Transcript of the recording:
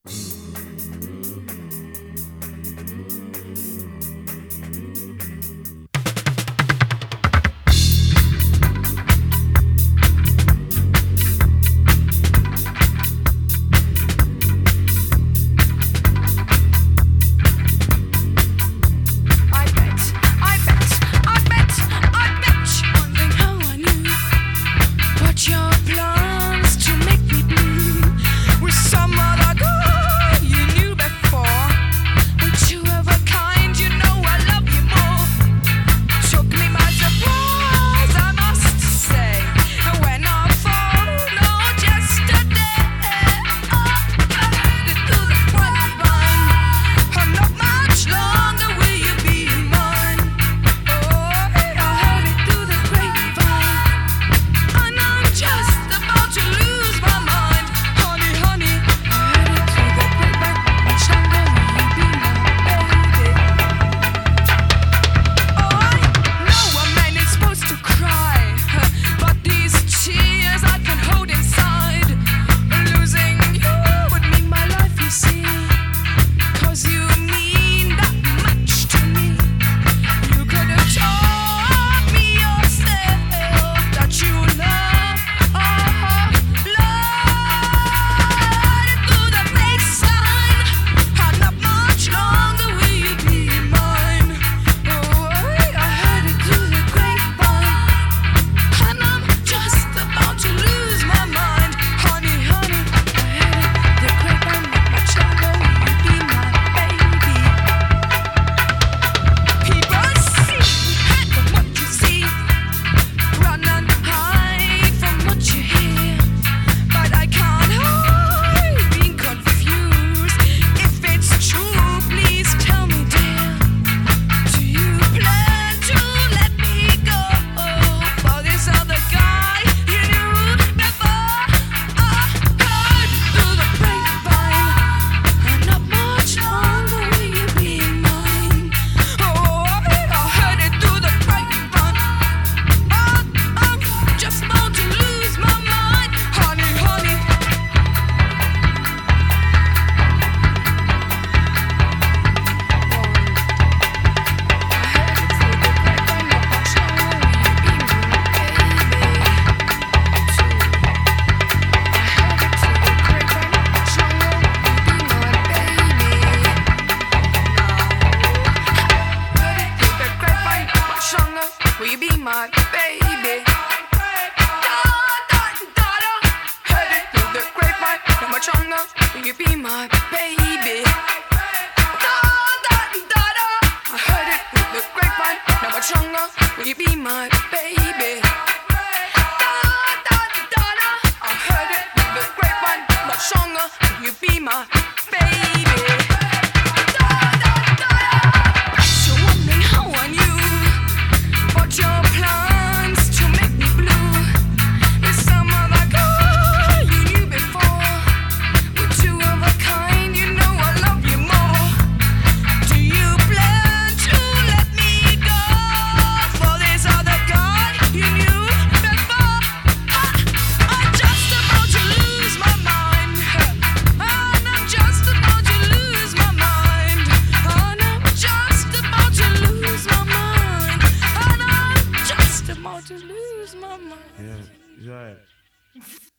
Will you be my baby? Heard it through the grapevine, not much longer. Will you be my baby? I heard it through the grapevine, not much longer. Will you be my baby? I heard it through the grapevine, much longer. Will you be my baby? To lose my mind. Yeah, já é.